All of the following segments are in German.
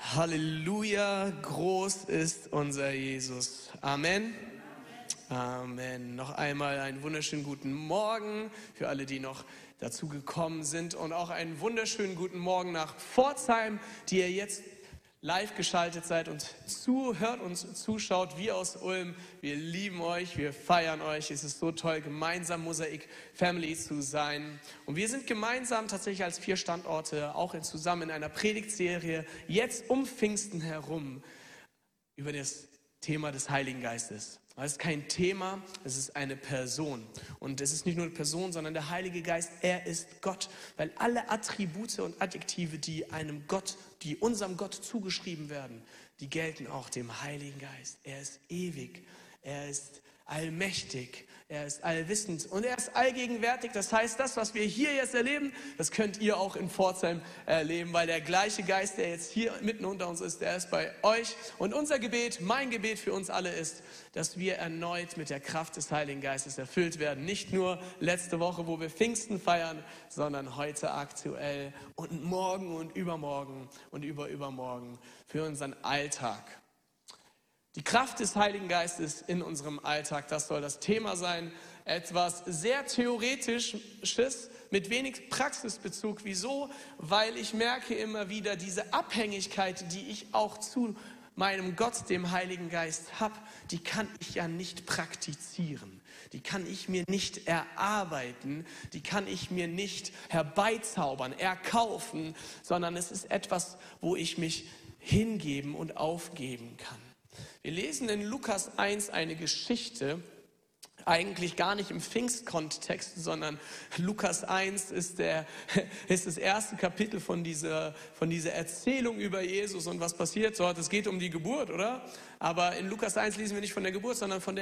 Halleluja, groß ist unser Jesus. Amen. Amen. Noch einmal einen wunderschönen guten Morgen für alle, die noch dazu gekommen sind, und auch einen wunderschönen guten Morgen nach Pforzheim, die ihr jetzt live geschaltet seid und zuhört und zuschaut, wie aus Ulm. Wir lieben euch, wir feiern euch. Es ist so toll, gemeinsam Mosaik Family zu sein. Und wir sind gemeinsam tatsächlich als 4 Standorte auch zusammen in einer Predigtserie jetzt um Pfingsten herum über das Thema des Heiligen Geistes. Es ist kein Thema, es ist eine Person. Und es ist nicht nur eine Person, sondern der Heilige Geist, er ist Gott. Weil alle Attribute und Adjektive, die einem Gott, die unserem Gott zugeschrieben werden, die gelten auch dem Heiligen Geist. Er ist ewig, er ist allmächtig, er ist allwissend und er ist allgegenwärtig. Das heißt, das, was wir hier jetzt erleben, das könnt ihr auch in Pforzheim erleben, weil der gleiche Geist, der jetzt hier mitten unter uns ist, der ist bei euch. Und unser Gebet, mein Gebet für uns alle ist, dass wir erneut mit der Kraft des Heiligen Geistes erfüllt werden. Nicht nur letzte Woche, wo wir Pfingsten feiern, sondern heute aktuell und morgen und übermorgen und übermorgen für unseren Alltag. Die Kraft des Heiligen Geistes in unserem Alltag, das soll das Thema sein. Etwas sehr Theoretisches mit wenig Praxisbezug. Wieso? Weil ich merke immer wieder diese Abhängigkeit, die ich auch zu meinem Gott, dem Heiligen Geist, habe, die kann ich ja nicht praktizieren. Die kann ich mir nicht erarbeiten, die kann ich mir nicht herbeizaubern, erkaufen, sondern es ist etwas, wo ich mich hingeben und aufgeben kann. Wir lesen in Lukas 1 eine Geschichte, eigentlich gar nicht im Pfingstkontext, sondern Lukas 1 ist das erste Kapitel von dieser Erzählung über Jesus und was passiert dort. Es geht um die Geburt, oder? Aber in Lukas 1 lesen wir nicht von der Geburt, sondern von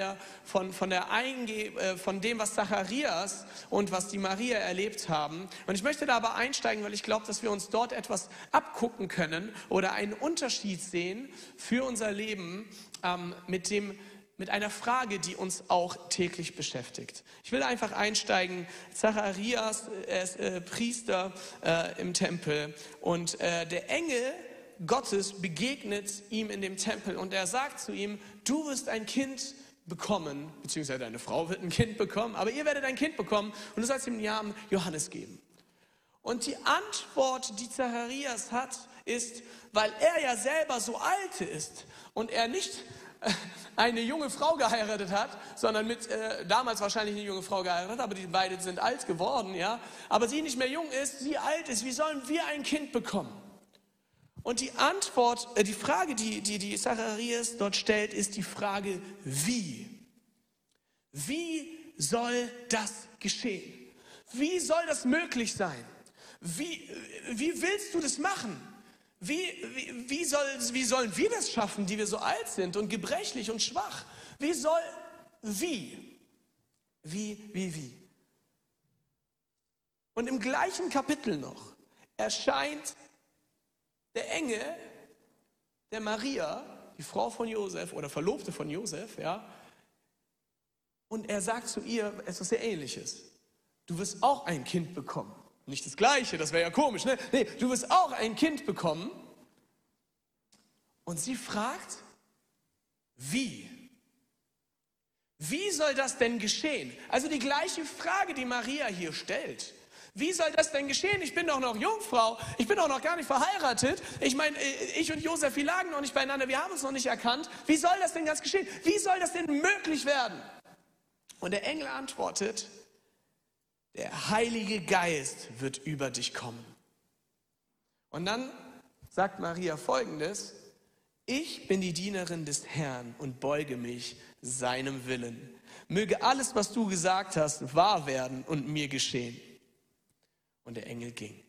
dem, was Zacharias und was die Maria erlebt haben. Und ich möchte da aber einsteigen, weil ich glaube, dass wir uns dort etwas abgucken können oder einen Unterschied sehen für unser Leben mit einer Frage, die uns auch täglich beschäftigt. Ich will einfach einsteigen. Zacharias, er ist Priester im Tempel und der Engel Gottes begegnet ihm in dem Tempel und er sagt zu ihm, du wirst ein Kind bekommen, beziehungsweise deine Frau wird ein Kind bekommen, aber ihr werdet ein Kind bekommen und du sollst ihm den Namen Johannes geben. Und die Antwort, die Zacharias hat, ist, weil er ja selber so alt ist und er nicht eine junge Frau geheiratet hat, sondern damals wahrscheinlich eine junge Frau geheiratet hat, aber die beiden sind alt geworden, ja. Aber sie nicht mehr jung ist, sie alt ist, wie sollen wir ein Kind bekommen? Und die Antwort, die Frage, die Zacharias dort stellt, ist die Frage, wie? Wie soll das geschehen? Wie soll das möglich sein? Wie willst du das machen? Wie sollen wir das schaffen, die wir so alt sind und gebrechlich und schwach? Wie? Und im gleichen Kapitel noch erscheint der Engel der Maria, die Frau von Josef oder Verlobte von Josef, ja, und er sagt zu ihr etwas sehr Ähnliches. Du wirst auch ein Kind bekommen. Nicht das Gleiche, das wäre ja komisch, ne? Nee, du wirst auch ein Kind bekommen. Und sie fragt, wie? Wie soll das denn geschehen? Also die gleiche Frage, die Maria hier stellt. Wie soll das denn geschehen? Ich bin doch noch Jungfrau, ich bin doch noch gar nicht verheiratet. Ich meine, ich und Josef, wir lagen noch nicht beieinander, wir haben uns noch nicht erkannt. Wie soll das denn ganz geschehen? Wie soll das denn möglich werden? Und der Engel antwortet, der Heilige Geist wird über dich kommen. Und dann sagt Maria Folgendes, ich bin die Dienerin des Herrn und beuge mich seinem Willen. Möge alles, was du gesagt hast, wahr werden und mir geschehen. Und der Engel ging.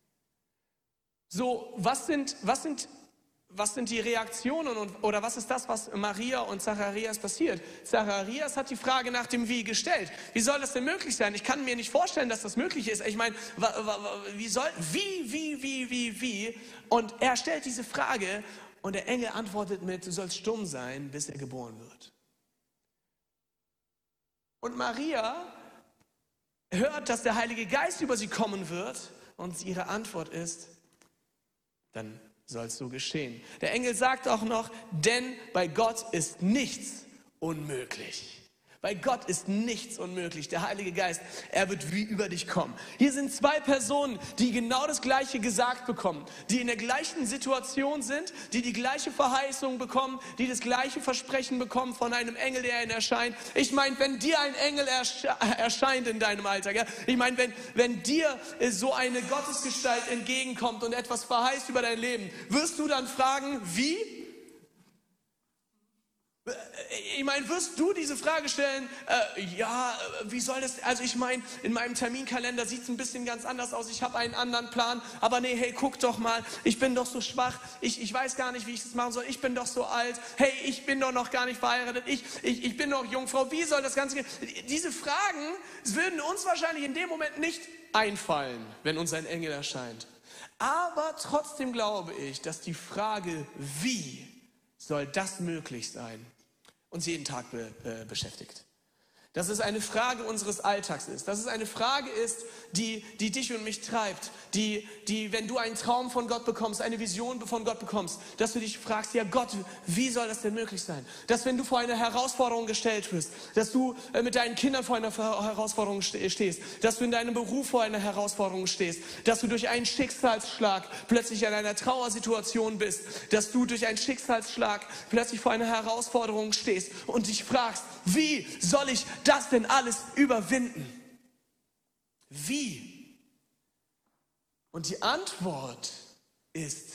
So, was sind die Reaktionen oder was ist das, was Maria und Zacharias passiert? Zacharias hat die Frage nach dem Wie gestellt. Wie soll das denn möglich sein? Ich kann mir nicht vorstellen, dass das möglich ist. Ich meine, wie? Und er stellt diese Frage und der Engel antwortet mit, du sollst stumm sein, bis er geboren wird. Und Maria hört, dass der Heilige Geist über sie kommen wird und ihre Antwort ist, dann soll es so geschehen. Der Engel sagt auch noch, denn bei Gott ist nichts unmöglich. Bei Gott ist nichts unmöglich. Der Heilige Geist, er wird wie über dich kommen. Hier sind zwei Personen, die genau das Gleiche gesagt bekommen, die in der gleichen Situation sind, die die gleiche Verheißung bekommen, die das gleiche Versprechen bekommen von einem Engel, der ihnen erscheint. Ich meine, wenn dir ein Engel erscheint in deinem Alltag, ja? Ich meine, wenn dir so eine Gottesgestalt entgegenkommt und etwas verheißt über dein Leben, wirst du dann fragen, wie? Ich meine, wirst du diese Frage stellen, wie soll das, also ich meine, in meinem Terminkalender sieht es ein bisschen ganz anders aus, ich habe einen anderen Plan, aber nee, hey, guck doch mal, ich bin doch so schwach, ich weiß gar nicht, wie ich das machen soll, ich bin doch so alt, hey, ich bin doch noch gar nicht verheiratet, ich bin noch Jungfrau, wie soll das Ganze gehen? Diese Fragen würden uns wahrscheinlich in dem Moment nicht einfallen, wenn uns ein Engel erscheint. Aber trotzdem glaube ich, dass die Frage, wie soll das möglich sein, uns jeden Tag beschäftigt. Dass es eine Frage unseres Alltags ist. Dass es eine Frage ist, die dich und mich treibt. Die, wenn du einen Traum von Gott bekommst, eine Vision von Gott bekommst, dass du dich fragst, ja Gott, wie soll das denn möglich sein? Dass wenn du vor eine Herausforderung gestellt wirst, dass du mit deinen Kindern vor einer Herausforderung stehst, dass du in deinem Beruf vor einer Herausforderung stehst, dass du durch einen Schicksalsschlag plötzlich in einer Trauersituation bist, dass du durch einen Schicksalsschlag plötzlich vor einer Herausforderung stehst und dich fragst, wie soll ich das denn alles überwinden? Wie? Und die Antwort ist,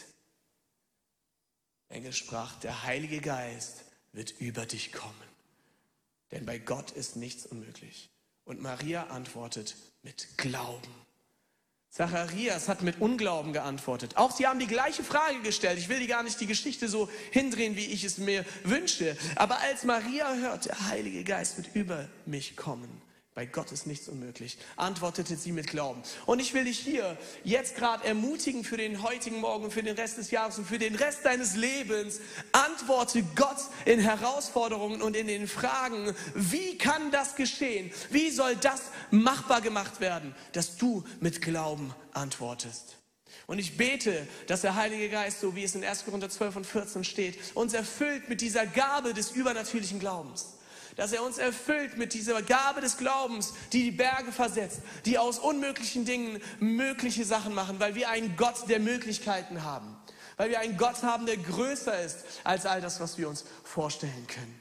der Engel sprach, der Heilige Geist wird über dich kommen. Denn bei Gott ist nichts unmöglich. Und Maria antwortet mit Glauben. Zacharias hat mit Unglauben geantwortet. Auch sie haben die gleiche Frage gestellt. Ich will gar nicht die Geschichte so hindrehen, wie ich es mir wünsche. Aber als Maria hört, der Heilige Geist wird über mich kommen, bei Gott ist nichts unmöglich, antwortete sie mit Glauben. Und ich will dich hier jetzt gerade ermutigen für den heutigen Morgen, für den Rest des Jahres und für den Rest deines Lebens. Antworte Gott in Herausforderungen und in den Fragen, wie kann das geschehen? Wie soll das machbar gemacht werden, dass du mit Glauben antwortest? Und ich bete, dass der Heilige Geist, so wie es in 1. Korinther 12 und 14 steht, uns erfüllt mit dieser Gabe des übernatürlichen Glaubens. Dass er uns erfüllt mit dieser Gabe des Glaubens, die die Berge versetzt, die aus unmöglichen Dingen mögliche Sachen machen, weil wir einen Gott der Möglichkeiten haben. Weil wir einen Gott haben, der größer ist als all das, was wir uns vorstellen können.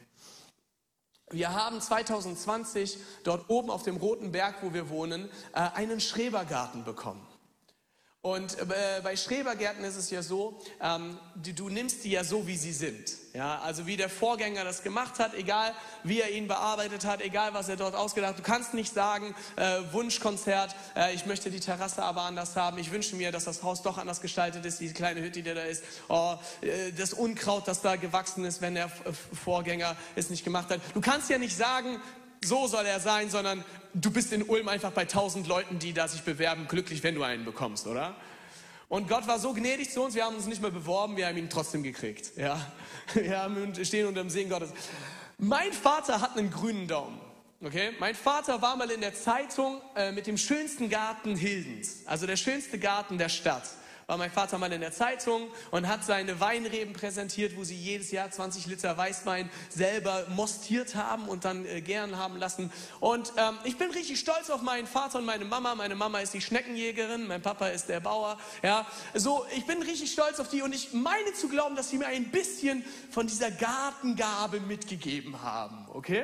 Wir haben 2020 dort oben auf dem Roten Berg, wo wir wohnen, einen Schrebergarten bekommen. Und bei Schrebergärten ist es ja so, du nimmst die ja so, wie sie sind. Ja, also wie der Vorgänger das gemacht hat, egal wie er ihn bearbeitet hat, egal was er dort ausgedacht hat. Du kannst nicht sagen, Wunschkonzert, ich möchte die Terrasse aber anders haben. Ich wünsche mir, dass das Haus doch anders gestaltet ist, diese kleine Hütte, die da ist. Oh, das Unkraut, das da gewachsen ist, wenn der Vorgänger es nicht gemacht hat. Du kannst ja nicht sagen, so soll er sein, sondern du bist in Ulm einfach bei 1000 Leuten, die da sich bewerben, glücklich, wenn du einen bekommst, oder? Und Gott war so gnädig zu uns, wir haben uns nicht mehr beworben, wir haben ihn trotzdem gekriegt. Ja? Wir stehen unter dem Segen Gottes. Mein Vater hat einen grünen Daumen. Okay? Mein Vater war mal in der Zeitung mit dem schönsten Garten Hildens, also der schönste Garten der Stadt. War mein Vater mal in der Zeitung und hat seine Weinreben präsentiert, wo sie jedes Jahr 20 Liter Weißwein selber mostiert haben und dann gären haben lassen. Und ich bin richtig stolz auf meinen Vater und meine Mama. Meine Mama ist die Schneckenjägerin, mein Papa ist der Bauer. Ja, so, ich bin richtig stolz auf die und ich meine zu glauben, dass sie mir ein bisschen von dieser Gartengabe mitgegeben haben. Okay?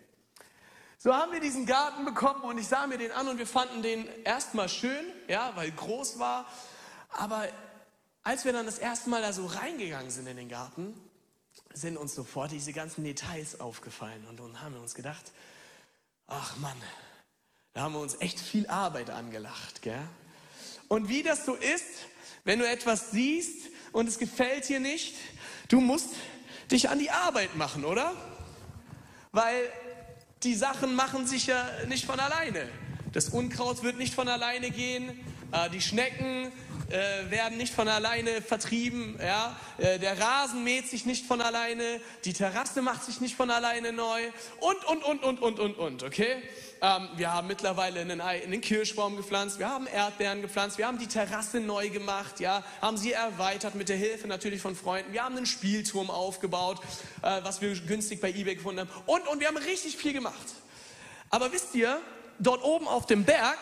So haben wir diesen Garten bekommen und ich sah mir den an und wir fanden den erstmal schön, ja, weil groß war. Aber als wir dann das erste Mal da so reingegangen sind in den Garten, sind uns sofort diese ganzen Details aufgefallen. Und dann haben wir uns gedacht, ach Mann, da haben wir uns echt viel Arbeit angelacht, gell? Und wie das so ist, wenn du etwas siehst und es gefällt dir nicht, du musst dich an die Arbeit machen, oder? Weil die Sachen machen sich ja nicht von alleine. Das Unkraut wird nicht von alleine gehen. Die Schnecken werden nicht von alleine vertrieben. Ja? Der Rasen mäht sich nicht von alleine. Die Terrasse macht sich nicht von alleine neu. Und, okay? Wir haben mittlerweile einen Kirschbaum gepflanzt. Wir haben Erdbeeren gepflanzt. Wir haben die Terrasse neu gemacht. Ja? Haben sie erweitert mit der Hilfe natürlich von Freunden. Wir haben einen Spielturm aufgebaut, was wir günstig bei eBay gefunden haben. Und wir haben richtig viel gemacht. Aber wisst ihr, dort oben auf dem Berg,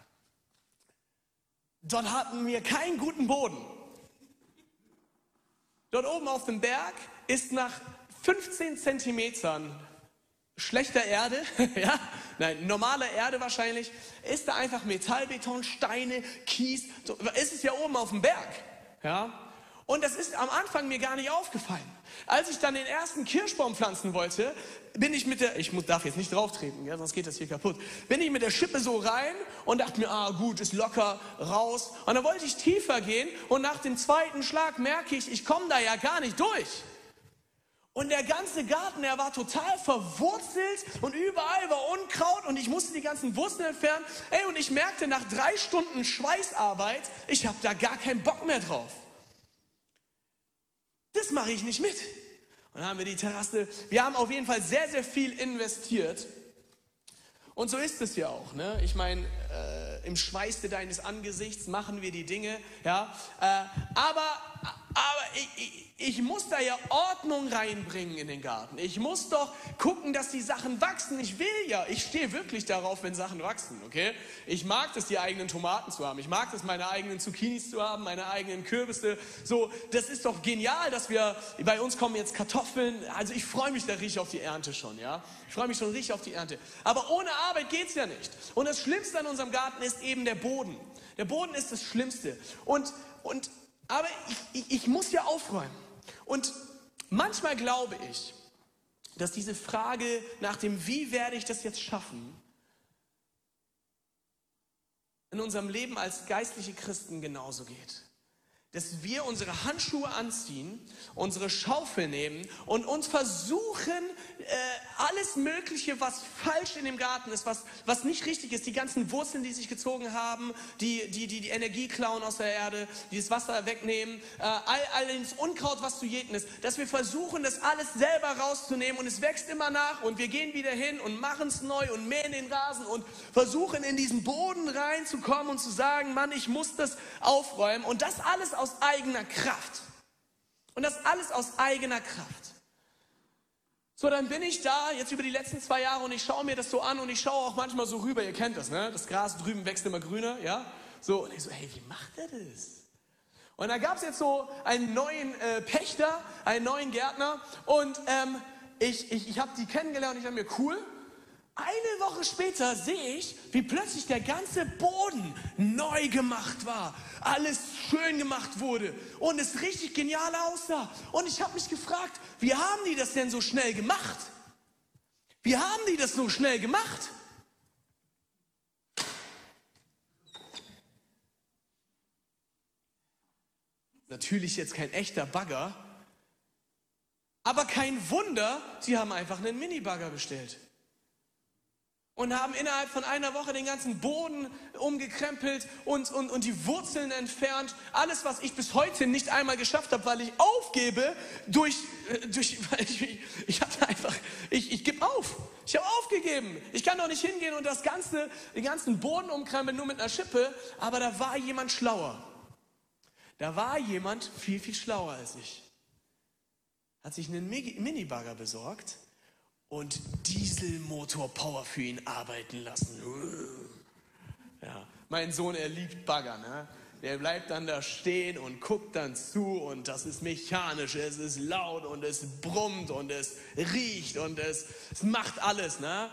dort hatten wir keinen guten Boden. Dort oben auf dem Berg ist nach 15 Zentimetern schlechter Erde, ja, nein, normaler Erde wahrscheinlich, ist da einfach Metallbeton, Steine, Kies, so, ist es ja oben auf dem Berg, ja. Und das ist am Anfang mir gar nicht aufgefallen. Als ich dann den ersten Kirschbaum pflanzen wollte, bin ich darf jetzt nicht drauf treten, ja, sonst geht das hier kaputt, bin ich mit der Schippe so rein und dachte mir, gut, ist locker, raus. Und dann wollte ich tiefer gehen und nach dem zweiten Schlag merke ich komme da ja gar nicht durch. Und der ganze Garten, der war total verwurzelt und überall war Unkraut und ich musste die ganzen Wurzeln entfernen. Und ich merkte nach 3 Stunden Schweißarbeit, ich habe da gar keinen Bock mehr drauf. Das mache ich nicht mit. Und dann haben wir die Terrasse, wir haben auf jeden Fall sehr, sehr viel investiert. Und so ist es ja auch, ne? Ich meine, im Schweiße deines Angesichts machen wir die Dinge, ja. Aber ich muss da ja Ordnung reinbringen in den Garten. Ich muss doch gucken, dass die Sachen wachsen. Ich stehe wirklich darauf, wenn Sachen wachsen, okay? Ich mag es, die eigenen Tomaten zu haben. Ich mag es, meine eigenen Zucchinis zu haben, meine eigenen Kürbisse. So, das ist doch genial, bei uns kommen jetzt Kartoffeln. Also ich freue mich da richtig auf die Ernte schon, ja? Ich freue mich schon richtig auf die Ernte. Aber ohne Arbeit geht's ja nicht. Und das Schlimmste an unserem Garten ist eben der Boden. Der Boden ist das Schlimmste. Aber ich muss ja aufräumen. Und manchmal glaube ich, dass diese Frage nach dem, wie werde ich das jetzt schaffen, in unserem Leben als geistliche Christen genauso geht. Dass wir unsere Handschuhe anziehen, unsere Schaufel nehmen und uns versuchen, alles Mögliche, was falsch in dem Garten ist, was nicht richtig ist, die ganzen Wurzeln, die sich gezogen haben, die Energie klauen aus der Erde, die das Wasser wegnehmen, all das Unkraut, was zu jäten ist, dass wir versuchen, das alles selber rauszunehmen und es wächst immer nach und wir gehen wieder hin und machen es neu und mähen den Rasen und versuchen, in diesen Boden reinzukommen und zu sagen, Mann, ich muss das aufräumen und das alles aus eigener Kraft. Und das alles aus eigener Kraft. So, dann bin ich da, jetzt über die letzten 2 Jahre und ich schaue mir das so an und ich schaue auch manchmal so rüber, ihr kennt das, ne? Das Gras drüben wächst immer grüner, ja? So, und ich so, hey, wie macht er das? Und da gab es jetzt so einen neuen Pächter, einen neuen Gärtner und ich habe die kennengelernt und ich dachte mir, cool. Eine Woche später sehe ich, wie plötzlich der ganze Boden neu gemacht war. Alles schön gemacht wurde und es richtig genial aussah. Und ich habe mich gefragt, wie haben die das denn so schnell gemacht? Wie haben die das so schnell gemacht? Natürlich jetzt kein echter Bagger, aber kein Wunder, sie haben einfach einen Mini-Bagger bestellt. Und haben innerhalb von einer Woche den ganzen Boden umgekrempelt und die Wurzeln entfernt. Alles, was ich bis heute nicht einmal geschafft habe, weil ich aufgebe, ich gebe auf. Ich habe aufgegeben. Ich kann doch nicht hingehen und den ganzen Boden umkrempeln, nur mit einer Schippe. Aber da war jemand schlauer. Da war jemand viel, viel schlauer als ich. Hat sich einen Mini-Bagger besorgt und Dieselmotor-Power für ihn arbeiten lassen. Ja, mein Sohn, er liebt Bagger, ne? Der bleibt dann da stehen und guckt dann zu und das ist mechanisch, es ist laut und es brummt und es riecht und es macht alles, ne?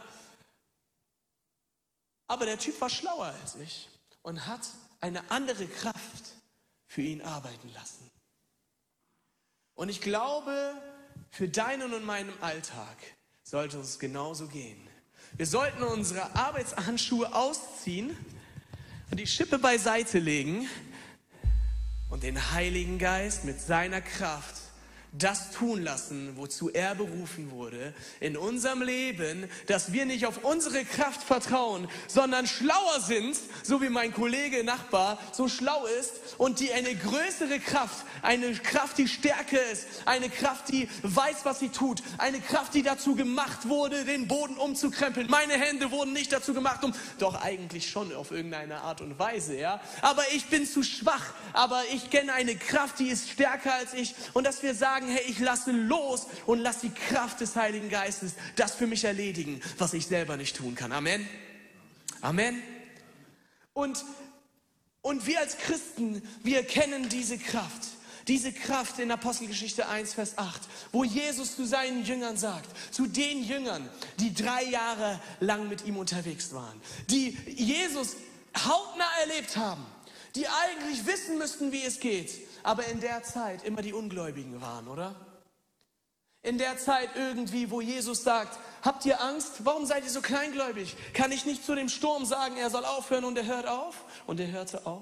Aber der Typ war schlauer als ich und hat eine andere Kraft für ihn arbeiten lassen. Und ich glaube, für deinen und meinen Alltag sollte es genauso gehen. Wir sollten unsere Arbeitshandschuhe ausziehen und die Schippe beiseite legen und den Heiligen Geist mit seiner Kraft das tun lassen, wozu er berufen wurde in unserem Leben, dass wir nicht auf unsere Kraft vertrauen, sondern schlauer sind, so wie mein Kollege, Nachbar, so schlau ist und die eine größere Kraft, eine Kraft, die stärker ist, eine Kraft, die weiß, was sie tut, eine Kraft, die dazu gemacht wurde, den Boden umzukrempeln. Meine Hände wurden nicht dazu gemacht, doch eigentlich schon auf irgendeine Art und Weise, ja. Aber ich bin zu schwach, aber ich kenne eine Kraft, die ist stärker als ich, und dass wir sagen, hey, ich lasse los und lasse die Kraft des Heiligen Geistes das für mich erledigen, was ich selber nicht tun kann. Amen. Amen. Und wir als Christen, wir kennen diese Kraft in Apostelgeschichte 1, Vers 8, wo Jesus zu seinen Jüngern sagt, zu den Jüngern, die 3 Jahre lang mit ihm unterwegs waren, die Jesus hautnah erlebt haben, die eigentlich wissen müssten, wie es geht, aber in der Zeit immer die Ungläubigen waren, oder? In der Zeit irgendwie, wo Jesus sagt, habt ihr Angst? Warum seid ihr so kleingläubig? Kann ich nicht zu dem Sturm sagen, er soll aufhören, und er hört auf? Und er hörte auf.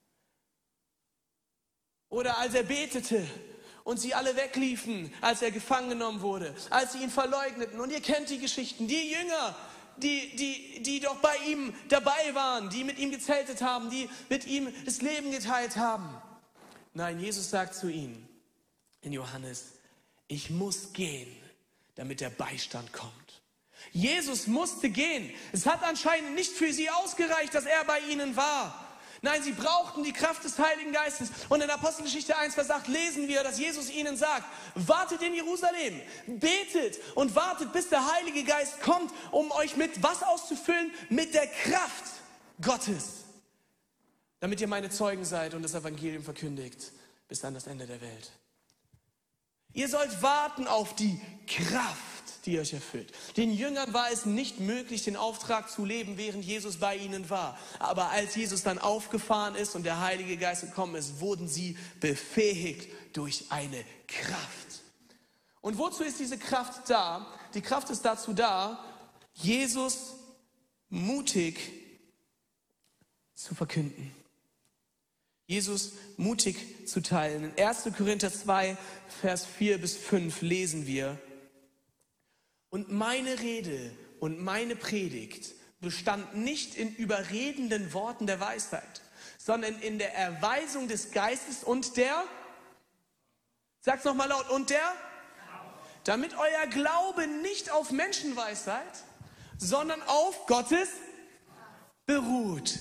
Oder als er betete und sie alle wegliefen, als er gefangen genommen wurde, als sie ihn verleugneten. Und ihr kennt die Geschichten, die Jünger, die doch bei ihm dabei waren, die mit ihm gezeltet haben, die mit ihm das Leben geteilt haben. Nein, Jesus sagt zu ihnen in Johannes, ich muss gehen, damit der Beistand kommt. Jesus musste gehen. Es hat anscheinend nicht für sie ausgereicht, dass er bei ihnen war. Nein, sie brauchten die Kraft des Heiligen Geistes. Und in Apostelgeschichte 1, Vers 8 lesen wir, dass Jesus ihnen sagt, wartet in Jerusalem, betet und wartet, bis der Heilige Geist kommt, um euch mit was auszufüllen? Mit der Kraft Gottes. Damit ihr meine Zeugen seid und das Evangelium verkündigt bis an das Ende der Welt. Ihr sollt warten auf die Kraft, die euch erfüllt. Den Jüngern war es nicht möglich, den Auftrag zu leben, während Jesus bei ihnen war. Aber als Jesus dann aufgefahren ist und der Heilige Geist gekommen ist, wurden sie befähigt durch eine Kraft. Und wozu ist diese Kraft da? Die Kraft ist dazu da, Jesus mutig zu verkünden. Jesus mutig zu teilen. In 1. Korinther 2, Vers 4 bis 5 lesen wir, und meine Rede und meine Predigt bestand nicht in überredenden Worten der Weisheit, sondern in der Erweisung des Geistes und der, sag's nochmal laut, und der, damit euer Glaube nicht auf Menschenweisheit, sondern auf Gottes beruht.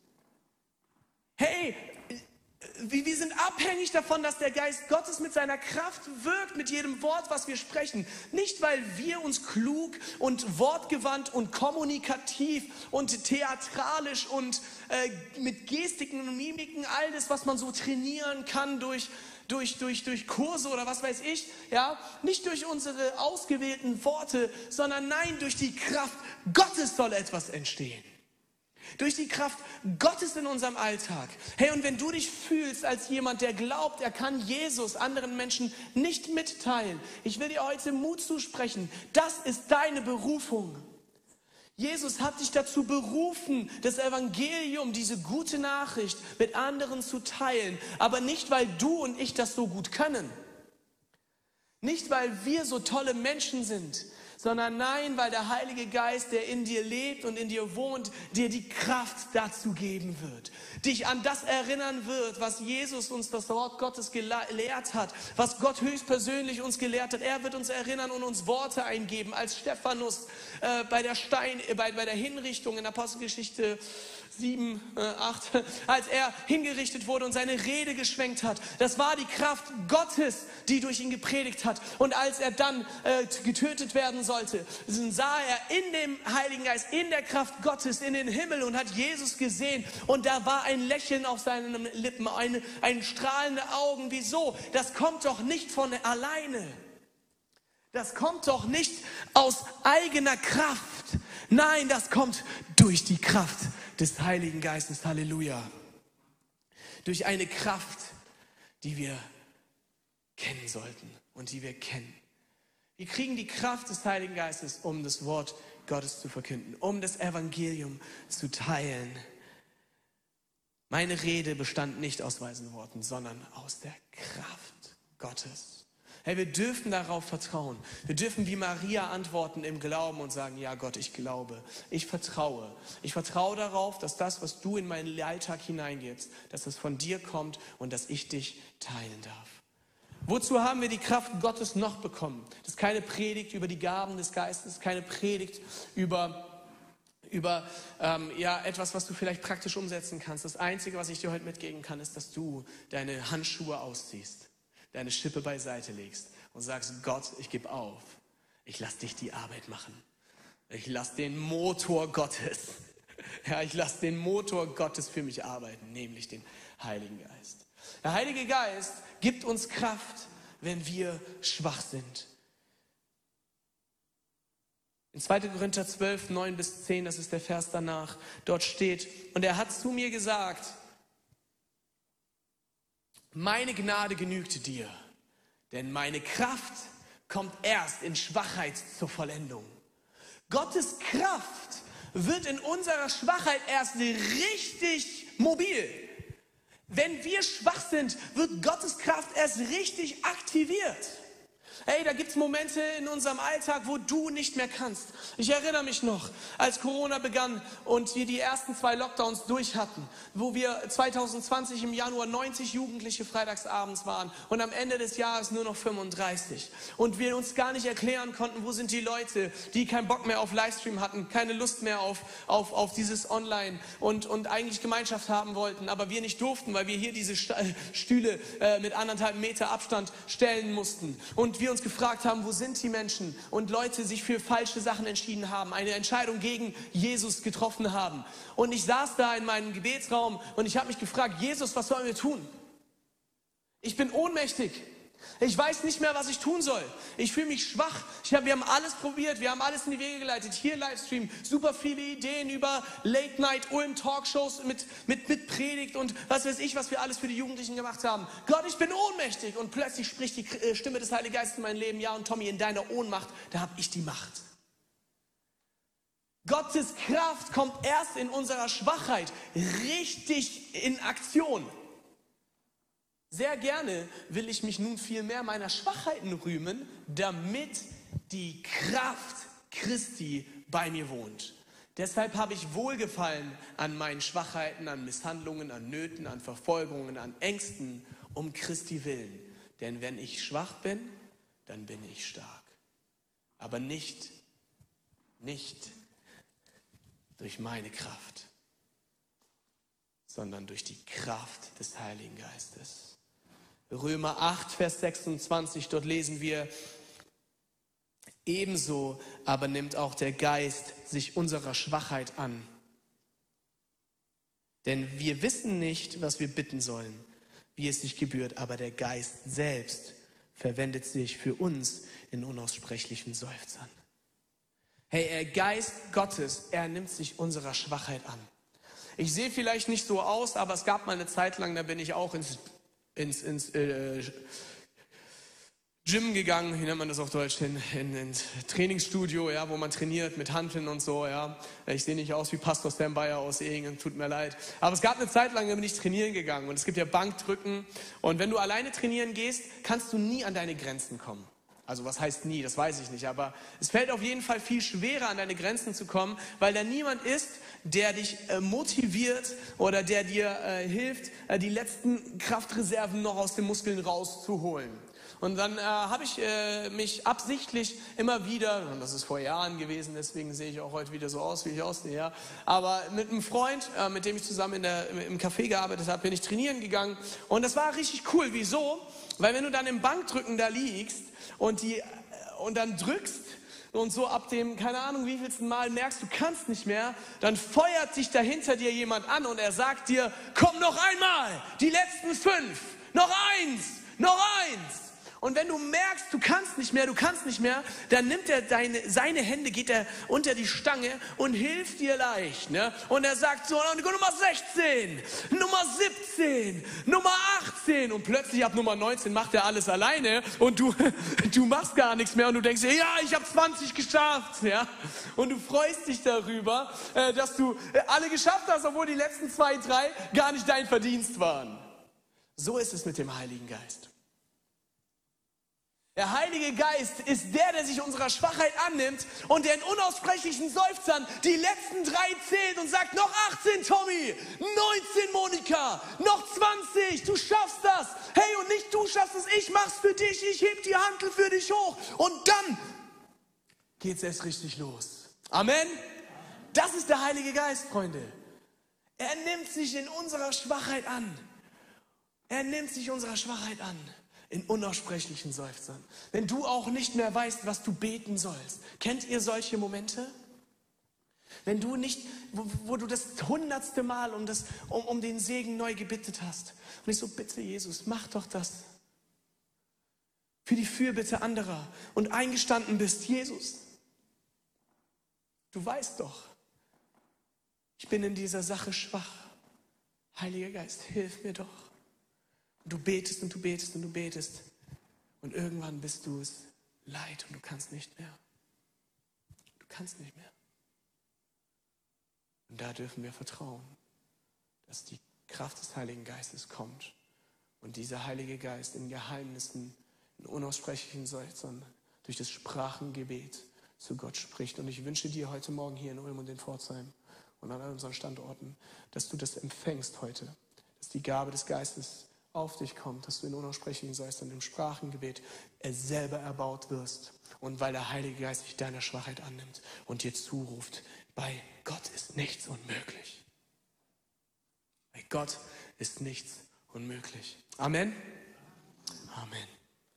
Hey, wir sind abhängig davon, dass der Geist Gottes mit seiner Kraft wirkt, mit jedem Wort, was wir sprechen. Nicht, weil wir uns klug und wortgewandt und kommunikativ und theatralisch und mit Gestiken und Mimiken, all das, was man so trainieren kann durch Kurse oder was weiß ich, ja, nicht durch unsere ausgewählten Worte, sondern nein, durch die Kraft Gottes soll etwas entstehen. Durch die Kraft Gottes in unserem Alltag. Hey, und wenn du dich fühlst als jemand, der glaubt, er kann Jesus anderen Menschen nicht mitteilen, ich will dir heute Mut zusprechen. Das ist deine Berufung. Jesus hat dich dazu berufen, das Evangelium, diese gute Nachricht mit anderen zu teilen. Aber nicht, weil du und ich das so gut können. Nicht, weil wir so tolle Menschen sind, sondern nein, weil der Heilige Geist, der in dir lebt und in dir wohnt, dir die Kraft dazu geben wird. Dich an das erinnern wird, was Jesus uns, das Wort Gottes, gelehrt hat, was Gott höchstpersönlich uns gelehrt hat. Er wird uns erinnern und uns Worte eingeben, als Stephanus bei der Hinrichtung in Apostelgeschichte 7, 8, als er hingerichtet wurde und seine Rede geschwenkt hat. Das war die Kraft Gottes, die durch ihn gepredigt hat. Und als er dann getötet werden sollte, sah er in dem Heiligen Geist, in der Kraft Gottes, in den Himmel und hat Jesus gesehen. Und da war ein Lächeln auf seinen Lippen, ein strahlende Augen. Wieso? Das kommt doch nicht von alleine. Das kommt doch nicht aus eigener Kraft. Nein, das kommt durch die Kraft des Heiligen Geistes. Halleluja. Durch eine Kraft, die wir kennen sollten und die wir kennen. Wir kriegen die Kraft des Heiligen Geistes, um das Wort Gottes zu verkünden, um das Evangelium zu teilen. Meine Rede bestand nicht aus weisen Worten, sondern aus der Kraft Gottes. Hey, wir dürfen darauf vertrauen. Wir dürfen wie Maria antworten im Glauben und sagen, ja Gott, ich glaube, ich vertraue. Ich vertraue darauf, dass das, was du in meinen Alltag hineingibst, dass es von dir kommt und dass ich dich teilen darf. Wozu haben wir die Kraft Gottes noch bekommen? Das ist keine Predigt über die Gaben des Geistes, keine Predigt über etwas, was du vielleicht praktisch umsetzen kannst. Das Einzige, was ich dir heute mitgeben kann, ist, dass du deine Handschuhe ausziehst, deine Schippe beiseite legst und sagst, Gott, ich gebe auf. Ich lasse dich die Arbeit machen. Ich lasse den Motor Gottes, ich lasse den Motor Gottes für mich arbeiten, nämlich den Heiligen Geist. Der Heilige Geist gibt uns Kraft, wenn wir schwach sind. In 2. Korinther 12, 9-10, das ist der Vers danach, dort steht, und er hat zu mir gesagt, meine Gnade genügt dir, denn meine Kraft kommt erst in Schwachheit zur Vollendung. Gottes Kraft wird in unserer Schwachheit erst richtig mobil. Wenn wir schwach sind, wird Gottes Kraft erst richtig aktiviert. Hey, da gibt es Momente in unserem Alltag, wo du nicht mehr kannst. Ich erinnere mich noch, als Corona begann und wir die ersten 2 Lockdowns durch hatten, wo wir 2020 im Januar 90 Jugendliche freitagsabends waren und am Ende des Jahres nur noch 35. Und wir uns gar nicht erklären konnten, wo sind die Leute, die keinen Bock mehr auf Livestream hatten, keine Lust mehr auf dieses Online und eigentlich Gemeinschaft haben wollten, aber wir nicht durften, weil wir hier diese Stühle mit 1,5 Meter Abstand stellen mussten. Und wir uns gefragt haben, wo sind die Menschen? Und Leute sich für falsche Sachen entschieden haben, eine Entscheidung gegen Jesus getroffen haben. Und ich saß da in meinem Gebetsraum und ich habe mich gefragt, Jesus, was sollen wir tun? Ich bin ohnmächtig. Ich weiß nicht mehr, was ich tun soll. Ich fühle mich schwach. Wir haben alles probiert. Wir haben alles in die Wege geleitet. Hier Livestream, super viele Ideen über Late-Night, Ulm-Talkshows mit Predigt und was weiß ich, was wir alles für die Jugendlichen gemacht haben. Gott, ich bin ohnmächtig. Und plötzlich spricht die Stimme des Heiligen Geistes in mein Leben. Ja, und Tommy, in deiner Ohnmacht, da habe ich die Macht. Gottes Kraft kommt erst in unserer Schwachheit richtig in Aktion. Sehr gerne will ich mich nun viel mehr meiner Schwachheiten rühmen, damit die Kraft Christi bei mir wohnt. Deshalb habe ich Wohlgefallen an meinen Schwachheiten, an Misshandlungen, an Nöten, an Verfolgungen, an Ängsten, um Christi willen. Denn wenn ich schwach bin, dann bin ich stark. Aber nicht durch meine Kraft, sondern durch die Kraft des Heiligen Geistes. Römer 8, Vers 26, dort lesen wir, ebenso aber nimmt auch der Geist sich unserer Schwachheit an. Denn wir wissen nicht, was wir bitten sollen, wie es sich gebührt, aber der Geist selbst verwendet sich für uns in unaussprechlichen Seufzern. Hey, der Geist Gottes, er nimmt sich unserer Schwachheit an. Ich sehe vielleicht nicht so aus, aber es gab mal eine Zeit lang, da bin ich auch ins Gym gegangen, wie nennt man das auf Deutsch, ins Trainingsstudio, ja, wo man trainiert mit Hanteln und so, ja. Ich sehe nicht aus wie Pastor Stan Bayer aus Ehingen, tut mir leid. Aber es gab eine Zeit lang, da bin ich trainieren gegangen und es gibt ja Bankdrücken und wenn du alleine trainieren gehst, kannst du nie an deine Grenzen kommen. Also was heißt nie, das weiß ich nicht, aber es fällt auf jeden Fall viel schwerer, an deine Grenzen zu kommen, weil da niemand ist, der dich motiviert oder der dir hilft, die letzten Kraftreserven noch aus den Muskeln rauszuholen. Und dann habe ich mich absichtlich immer wieder, und das ist vor Jahren gewesen, deswegen sehe ich auch heute wieder so aus, wie ich aussehe, ja, aber mit einem Freund, mit dem ich zusammen im Café gearbeitet habe, bin ich trainieren gegangen und das war richtig cool. Wieso? Weil wenn du dann im Bankdrücken da liegst und dann drückst und so ab dem, keine Ahnung wievielsten Mal merkst, du kannst nicht mehr, dann feuert dich da hinter dir jemand an und er sagt dir, komm noch einmal, die letzten 5, noch 1, noch 1. Und wenn du merkst, du kannst nicht mehr, dann nimmt er seine Hände, geht er unter die Stange und hilft dir leicht. Ne? Und er sagt so, Nummer 16, Nummer 17, Nummer 18. Und plötzlich ab Nummer 19 macht er alles alleine und du machst gar nichts mehr. Und du denkst dir, ja, ich habe 20 geschafft. Ja? Und du freust dich darüber, dass du alle geschafft hast, obwohl die letzten 2, 3 gar nicht dein Verdienst waren. So ist es mit dem Heiligen Geist. Der Heilige Geist ist der sich unserer Schwachheit annimmt und der in unaussprechlichen Seufzern die letzten 3 zählt und sagt, noch 18, Tommy, 19, Monika, noch 20, du schaffst das. Hey, und nicht du schaffst es, ich mach's für dich, ich heb die Hantel für dich hoch. Und dann geht's erst richtig los. Amen. Das ist der Heilige Geist, Freunde. Er nimmt sich in unserer Schwachheit an. Er nimmt sich unserer Schwachheit an. In unaussprechlichen Seufzern. Wenn du auch nicht mehr weißt, was du beten sollst. Kennt ihr solche Momente? Wenn du nicht, wo du das 100. Mal um den Segen neu gebittet hast. Und ich so, bitte Jesus, mach doch das. Für die Fürbitte anderer. Und eingestanden bist, Jesus, du weißt doch, ich bin in dieser Sache schwach. Heiliger Geist, hilf mir doch. Und du betest und du betest und du betest. Und irgendwann bist du es leid und du kannst nicht mehr. Du kannst nicht mehr. Und da dürfen wir vertrauen, dass die Kraft des Heiligen Geistes kommt. Und dieser Heilige Geist in Geheimnissen, in unaussprechlichen Seufzern, durch das Sprachengebet zu Gott spricht. Und ich wünsche dir heute Morgen hier in Ulm und in Pforzheim und an all unseren Standorten, dass du das empfängst heute. Dass die Gabe des Geistes auf dich kommt, dass du in unaussprechlichen Seufzern im Sprachengebet selber erbaut wirst. Und weil der Heilige Geist sich deiner Schwachheit annimmt und dir zuruft, bei Gott ist nichts unmöglich. Bei Gott ist nichts unmöglich. Amen. Amen.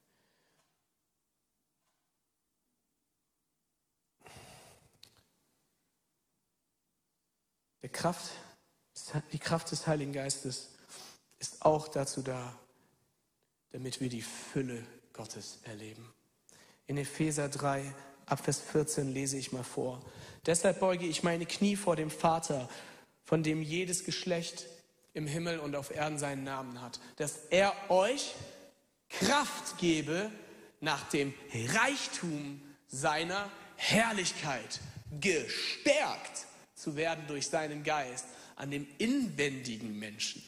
Die Kraft des Heiligen Geistes ist auch dazu da, damit wir die Fülle Gottes erleben. In Epheser 3, ab Vers 14 lese ich mal vor. Deshalb beuge ich meine Knie vor dem Vater, von dem jedes Geschlecht im Himmel und auf Erden seinen Namen hat, dass er euch Kraft gebe nach dem Reichtum seiner Herrlichkeit, gestärkt zu werden durch seinen Geist an dem inwendigen Menschen.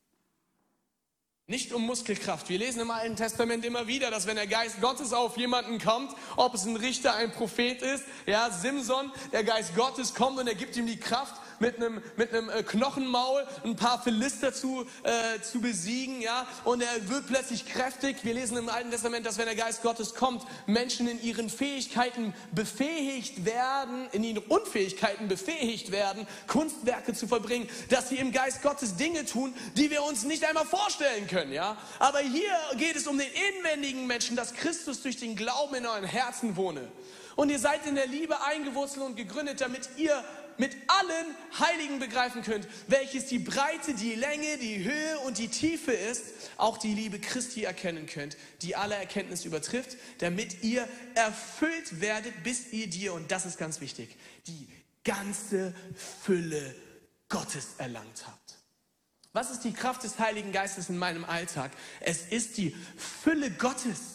Nicht um Muskelkraft. Wir lesen im Alten Testament immer wieder, dass wenn der Geist Gottes auf jemanden kommt, ob es ein Richter, ein Prophet ist, ja, Simson, der Geist Gottes kommt und er gibt ihm die Kraft, mit einem Knochenmaul ein paar Philister zu besiegen, ja, und er wird plötzlich kräftig. Wir lesen im Alten Testament, dass wenn der Geist Gottes kommt, Menschen in ihren Fähigkeiten befähigt werden, in ihren Unfähigkeiten befähigt werden, Kunstwerke zu vollbringen, dass sie im Geist Gottes Dinge tun, die wir uns nicht einmal vorstellen können, ja. Aber hier geht es um den inwendigen Menschen, dass Christus durch den Glauben in euren Herzen wohne. Und ihr seid in der Liebe eingewurzelt und gegründet, damit ihr mit allen Heiligen begreifen könnt, welches die Breite, die Länge, die Höhe und die Tiefe ist, auch die Liebe Christi erkennen könnt, die alle Erkenntnis übertrifft, damit ihr erfüllt werdet, bis ihr die, und das ist ganz wichtig, die ganze Fülle Gottes erlangt habt. Was ist die Kraft des Heiligen Geistes in meinem Alltag? Es ist die Fülle Gottes.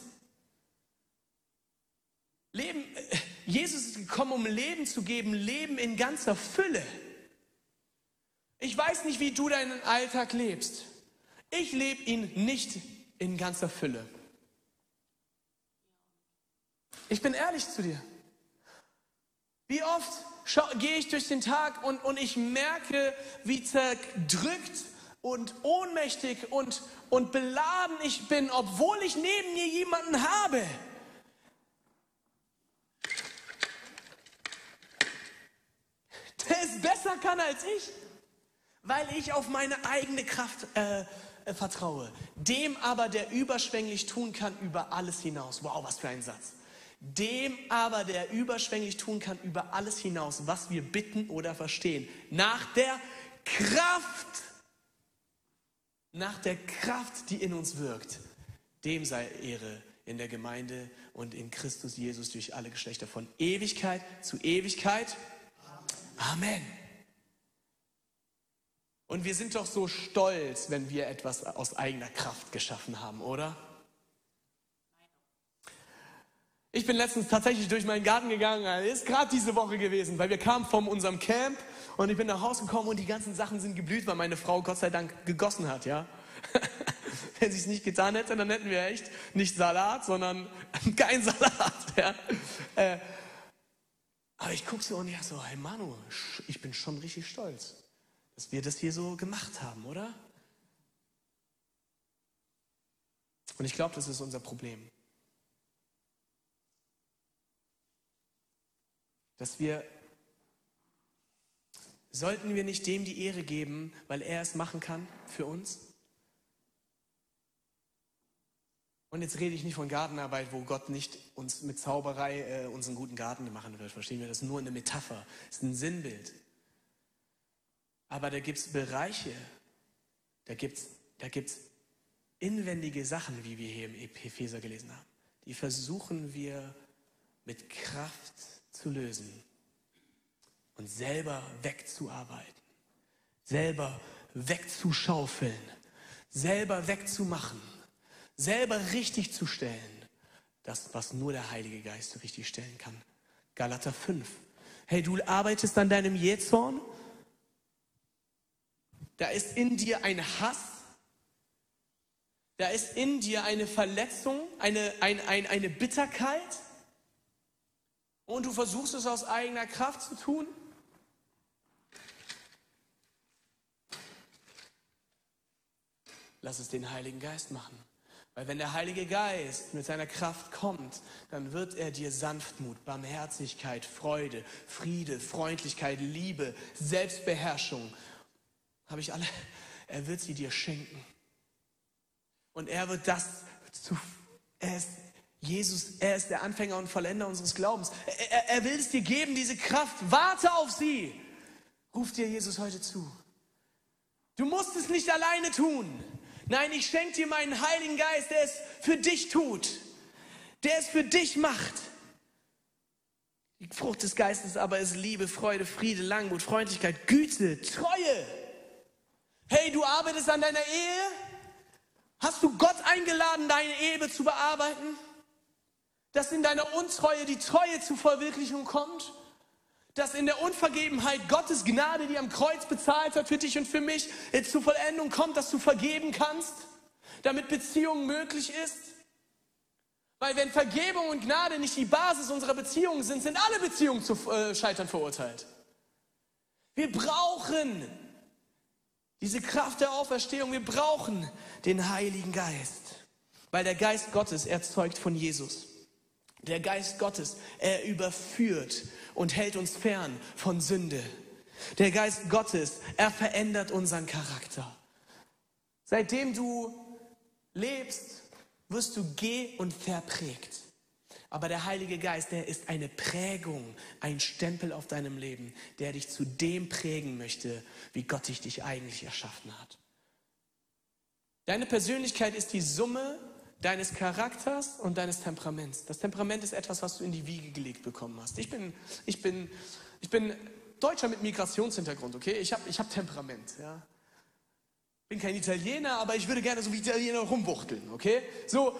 Jesus ist gekommen, um Leben zu geben, Leben in ganzer Fülle. Ich weiß nicht, wie du deinen Alltag lebst. Ich lebe ihn nicht in ganzer Fülle. Ich bin ehrlich zu dir. Wie oft gehe ich durch den Tag und ich merke, wie zerdrückt und ohnmächtig und beladen ich bin, obwohl ich neben mir jemanden habe. Der es besser kann als ich, weil ich auf meine eigene Kraft vertraue. Dem aber, der überschwänglich tun kann über alles hinaus. Wow, was für ein Satz. Dem aber, der überschwänglich tun kann über alles hinaus, was wir bitten oder verstehen. Nach der Kraft, die in uns wirkt. Dem sei Ehre in der Gemeinde und in Christus Jesus durch alle Geschlechter von Ewigkeit zu Ewigkeit. Amen. Und wir sind doch so stolz, wenn wir etwas aus eigener Kraft geschaffen haben, oder? Ich bin letztens tatsächlich durch meinen Garten gegangen, ist gerade diese Woche gewesen, weil wir kamen von unserem Camp und ich bin nach Hause gekommen und die ganzen Sachen sind geblüht, weil meine Frau Gott sei Dank gegossen hat, ja. Wenn sie es nicht getan hätte, dann hätten wir echt nicht Salat, sondern kein Salat. Ja? Aber ich gucke so und ja so, hey Manu, ich bin schon richtig stolz, dass wir das hier so gemacht haben, oder? Und ich glaube, das ist unser Problem. Sollten wir nicht dem die Ehre geben, weil er es machen kann für uns? Und jetzt rede ich nicht von Gartenarbeit, wo Gott nicht uns mit Zauberei unseren guten Garten machen wird. Verstehen wir? Das ist nur eine Metapher, das ist ein Sinnbild. Aber da gibt es Bereiche, da gibt's inwendige Sachen, wie wir hier im Epheser gelesen haben. Die versuchen wir mit Kraft zu lösen und selber wegzuarbeiten, selber wegzuschaufeln, selber wegzumachen, selber richtig zu stellen. Das, was nur der Heilige Geist richtig stellen kann. Galater 5. Hey, du arbeitest an deinem Jähzorn. Da ist in dir ein Hass. Da ist in dir eine Verletzung, eine Bitterkeit. Und du versuchst es aus eigener Kraft zu tun. Lass es den Heiligen Geist machen. Weil wenn der Heilige Geist mit seiner Kraft kommt, dann wird er dir Sanftmut, Barmherzigkeit, Freude, Friede, Freundlichkeit, Liebe, Selbstbeherrschung. Er wird sie dir schenken. Und er wird er ist der Anfänger und Vollender unseres Glaubens. Er will es dir geben, diese Kraft. Warte auf sie. Ruft dir Jesus heute zu. Du musst es nicht alleine tun. Nein, ich schenke dir meinen Heiligen Geist, der es für dich tut, der es für dich macht. Die Frucht des Geistes aber ist Liebe, Freude, Friede, Langmut, Freundlichkeit, Güte, Treue. Hey, du arbeitest an deiner Ehe? Hast du Gott eingeladen, deine Ehe zu bearbeiten? Dass in deiner Untreue die Treue zur Verwirklichung kommt? Dass in der Unvergebenheit Gottes Gnade, die am Kreuz bezahlt hat für dich und für mich, zur Vollendung kommt, dass du vergeben kannst, damit Beziehung möglich ist. Weil wenn Vergebung und Gnade nicht die Basis unserer Beziehungen sind, sind alle Beziehungen zu Scheitern verurteilt. Wir brauchen diese Kraft der Auferstehung, wir brauchen den Heiligen Geist. Weil der Geist Gottes erzeugt von Jesus. Der Geist Gottes, er überführt und hält uns fern von Sünde. Der Geist Gottes, er verändert unseren Charakter. Seitdem du lebst, wirst du und verprägt. Aber der Heilige Geist, der ist eine Prägung, ein Stempel auf deinem Leben, der dich zu dem prägen möchte, wie Gott dich eigentlich erschaffen hat. Deine Persönlichkeit ist die Summe deines Charakters und deines Temperaments. Das Temperament ist etwas, was du in die Wiege gelegt bekommen hast. Ich bin Deutscher mit Migrationshintergrund, okay? Ich hab Temperament, ja. Bin kein Italiener, aber ich würde gerne so wie Italiener rumwuchteln, okay? So,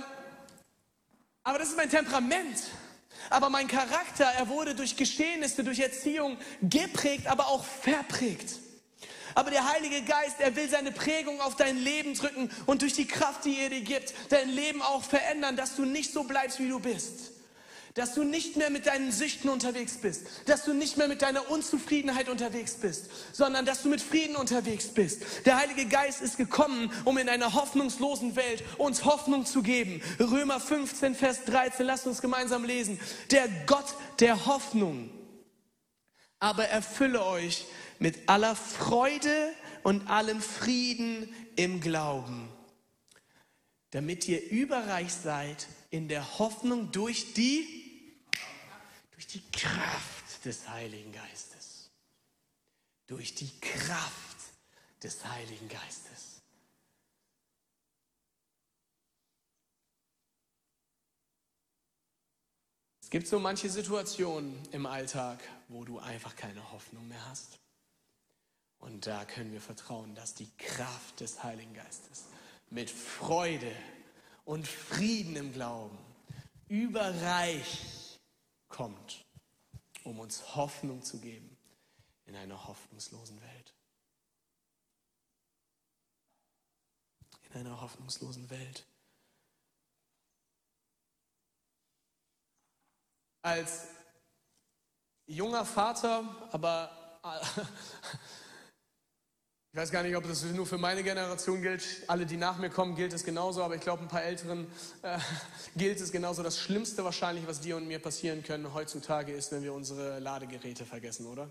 aber das ist mein Temperament. Aber mein Charakter, er wurde durch Geschehnisse, durch Erziehung geprägt, aber auch verprägt. Aber der Heilige Geist, er will seine Prägung auf dein Leben drücken und durch die Kraft, die er dir gibt, dein Leben auch verändern, dass du nicht so bleibst, wie du bist. Dass du nicht mehr mit deinen Süchten unterwegs bist. Dass du nicht mehr mit deiner Unzufriedenheit unterwegs bist, sondern dass du mit Frieden unterwegs bist. Der Heilige Geist ist gekommen, um in einer hoffnungslosen Welt uns Hoffnung zu geben. Römer 15, Vers 13, lasst uns gemeinsam lesen. Der Gott der Hoffnung aber erfülle euch mit aller Freude und allem Frieden im Glauben, damit ihr überreich seid in der Hoffnung durch die Kraft des Heiligen Geistes. Durch die Kraft des Heiligen Geistes. Es gibt so manche Situationen im Alltag, wo du einfach keine Hoffnung mehr hast. Und da können wir vertrauen, dass die Kraft des Heiligen Geistes mit Freude und Frieden im Glauben überreich kommt, um uns Hoffnung zu geben in einer hoffnungslosen Welt. In in einer hoffnungslosen Welt. Als junger Vater, aber ich weiß gar nicht, ob das nur für meine Generation gilt. Alle, die nach mir kommen, gilt es genauso. Aber ich glaube, ein paar Älteren gilt es genauso. Das Schlimmste wahrscheinlich, was dir und mir passieren können heutzutage, ist, wenn wir unsere Ladegeräte vergessen, oder?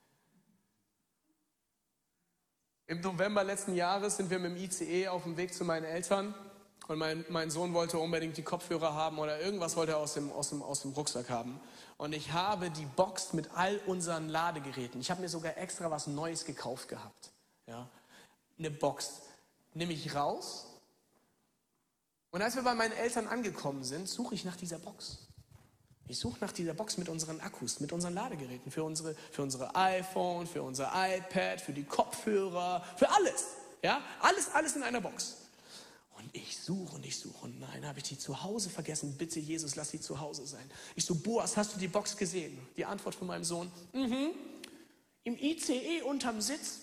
Im November letzten Jahres sind wir mit dem ICE auf dem Weg zu meinen Eltern. Und mein Sohn wollte unbedingt die Kopfhörer haben oder irgendwas wollte er aus dem Rucksack haben. Und ich habe die Box mit all unseren Ladegeräten. Ich habe mir sogar extra was Neues gekauft gehabt. Ja, eine Box nehme ich raus und als wir bei meinen Eltern angekommen sind, suche ich nach dieser Box. Ich suche nach dieser Box mit unseren Akkus, mit unseren Ladegeräten, für unsere iPhone, für unser iPad, für die Kopfhörer, für alles. Ja, alles in einer Box. Und ich suche und nein, habe ich die zu Hause vergessen. Bitte Jesus, lass die zu Hause sein. Ich so, Boas, hast du die Box gesehen? Die Antwort von meinem Sohn, im ICE unterm Sitz.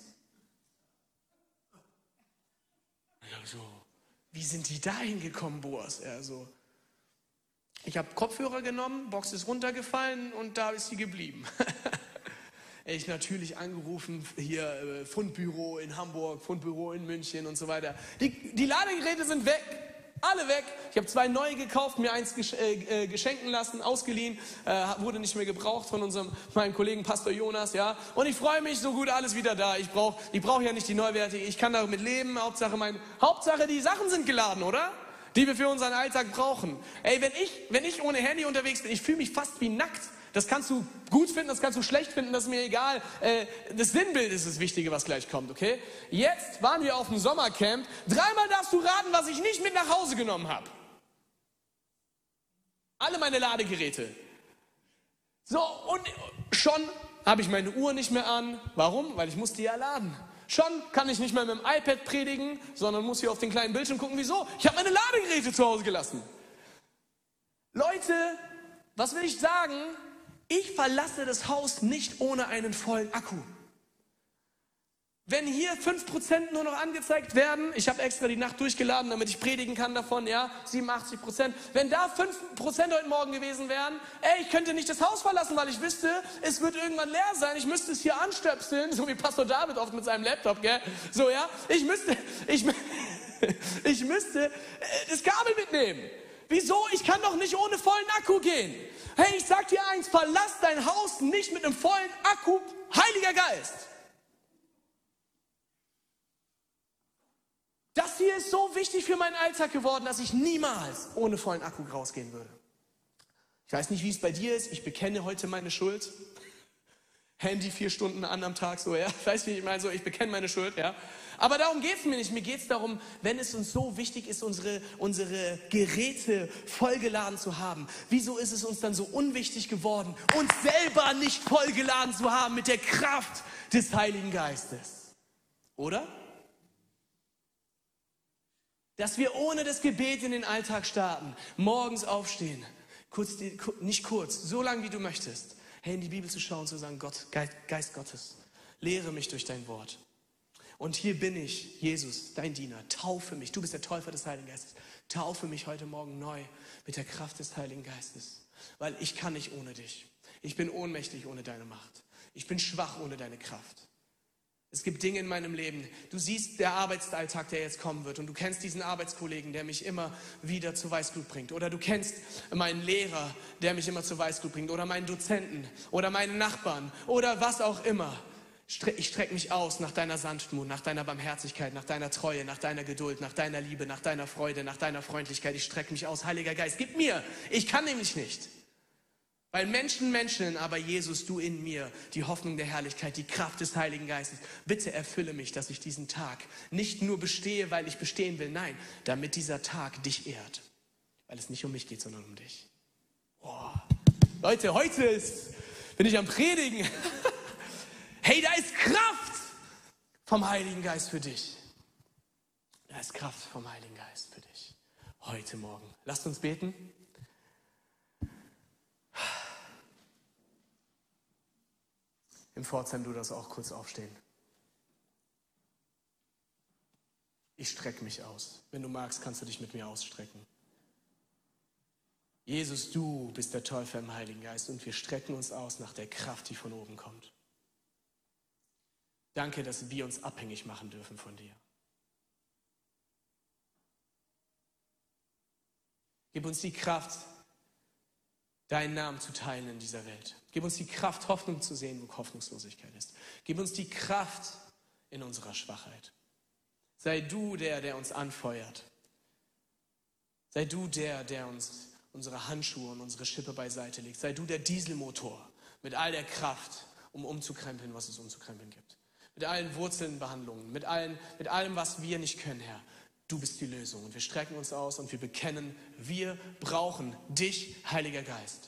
So, wie sind die da hingekommen, Boas? Er so, ich habe Kopfhörer genommen, Box ist runtergefallen und da ist sie geblieben. Ich natürlich angerufen, hier Fundbüro in Hamburg, Fundbüro in München und so weiter. Die Ladegeräte sind weg, alle weg. Ich habe 2 neue gekauft, mir eins geschenken lassen, ausgeliehen, wurde nicht mehr gebraucht von meinem Kollegen Pastor Jonas, ja. Und ich freue mich, so gut, alles wieder da. Ich brauch ja nicht die neuwertige, ich kann damit leben. Hauptsache die Sachen sind geladen, oder? Die wir für unseren Alltag brauchen. Ey, wenn ich ohne Handy unterwegs bin, ich fühle mich fast wie nackt. Das kannst du gut finden, das kannst du schlecht finden, das ist mir egal. Das Sinnbild ist das Wichtige, was gleich kommt, okay? Jetzt waren wir auf dem Sommercamp. 3-mal darfst du raten, was ich nicht mit nach Hause genommen habe. Alle meine Ladegeräte. So, und schon habe ich meine Uhr nicht mehr an. Warum? Weil ich musste ja laden. Schon kann ich nicht mehr mit dem iPad predigen, sondern muss hier auf den kleinen Bildschirm gucken. Wieso? Ich habe meine Ladegeräte zu Hause gelassen. Leute, was will ich sagen? Ich verlasse das Haus nicht ohne einen vollen Akku. Wenn hier 5% nur noch angezeigt werden, ich habe extra die Nacht durchgeladen, damit ich predigen kann davon, ja, 87%. Wenn da 5% heute Morgen gewesen wären, ich könnte nicht das Haus verlassen, weil ich wüsste, es wird irgendwann leer sein. Ich müsste es hier anstöpseln, so wie Pastor David oft mit seinem Laptop, gell? So, ja, ich müsste das Kabel mitnehmen. Wieso? Ich kann doch nicht ohne vollen Akku gehen. Hey, ich sag dir eins, verlass dein Haus nicht mit einem vollen Akku, Heiliger Geist. Das hier ist so wichtig für meinen Alltag geworden, dass ich niemals ohne vollen Akku rausgehen würde. Ich weiß nicht, wie es bei dir ist. Ich bekenne heute meine Schuld. Handy 4 Stunden an am Tag, so, ja. Ich weiß nicht, ich meine so, ich bekenne meine Schuld, ja. Aber darum geht es mir nicht. Mir geht es darum, wenn es uns so wichtig ist, unsere Geräte vollgeladen zu haben, wieso ist es uns dann so unwichtig geworden, uns selber nicht vollgeladen zu haben mit der Kraft des Heiligen Geistes? Oder? Dass wir ohne das Gebet in den Alltag starten, morgens aufstehen, nicht kurz, so lange wie du möchtest, in die Bibel zu schauen, zu sagen, Gott, Geist Gottes, lehre mich durch dein Wort. Und hier bin ich, Jesus, dein Diener, taufe mich, du bist der Täufer des Heiligen Geistes, taufe mich heute Morgen neu mit der Kraft des Heiligen Geistes, weil ich kann nicht ohne dich. Ich bin ohnmächtig ohne deine Macht. Ich bin schwach ohne deine Kraft. Es gibt Dinge in meinem Leben. Du siehst der Arbeitsalltag, der jetzt kommen wird. Und du kennst diesen Arbeitskollegen, der mich immer wieder zu Weißglut bringt. Oder du kennst meinen Lehrer, der mich immer zu Weißglut bringt. Oder meinen Dozenten. Oder meinen Nachbarn. Oder was auch immer. Ich strecke mich aus nach deiner Sanftmut, nach deiner Barmherzigkeit, nach deiner Treue, nach deiner Geduld, nach deiner Liebe, nach deiner Freude, nach deiner Freundlichkeit. Ich strecke mich aus. Heiliger Geist, gib mir. Ich kann nämlich nicht. Weil Menschen, aber Jesus, du in mir, die Hoffnung der Herrlichkeit, die Kraft des Heiligen Geistes. Bitte erfülle mich, dass ich diesen Tag nicht nur bestehe, weil ich bestehen will, nein, damit dieser Tag dich ehrt. Weil es nicht um mich geht, sondern um dich. Oh. Leute, heute bin ich am Predigen. Hey, da ist Kraft vom Heiligen Geist für dich. Da ist Kraft vom Heiligen Geist für dich. Heute Morgen. Lasst uns beten. Im Pforzheim, du darfst auch kurz aufstehen. Ich strecke mich aus. Wenn du magst, kannst du dich mit mir ausstrecken. Jesus, du bist der Täufer im Heiligen Geist und wir strecken uns aus nach der Kraft, die von oben kommt. Danke, dass wir uns abhängig machen dürfen von dir. Gib uns die Kraft, deinen Namen zu teilen in dieser Welt. Gib uns die Kraft, Hoffnung zu sehen, wo Hoffnungslosigkeit ist. Gib uns die Kraft in unserer Schwachheit. Sei du der uns anfeuert. Sei du der uns unsere Handschuhe und unsere Schippe beiseite legt. Sei du der Dieselmotor mit all der Kraft, um umzukrempeln, was es umzukrempeln gibt. Mit allen Wurzelnbehandlungen, mit allem, was wir nicht können, Herr. Du bist die Lösung. Und wir strecken uns aus und wir bekennen, wir brauchen dich, Heiliger Geist.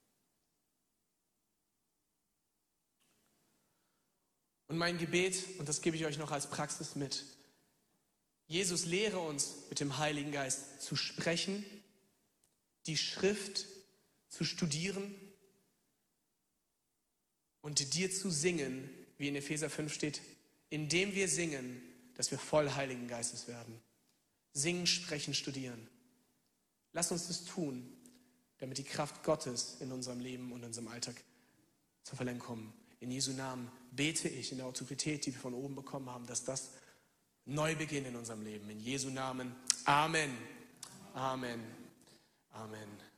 Und mein Gebet, und das gebe ich euch noch als Praxis mit, Jesus, lehre uns mit dem Heiligen Geist zu sprechen, die Schrift zu studieren und dir zu singen, wie in Epheser 5 steht, indem wir singen, dass wir voll Heiligen Geistes werden. Singen, sprechen, studieren. Lass uns das tun, damit die Kraft Gottes in unserem Leben und in unserem Alltag zur Vollendung kommen. In Jesu Namen bete ich in der Autorität, die wir von oben bekommen haben, dass das neu beginnt in unserem Leben. In Jesu Namen. Amen. Amen. Amen.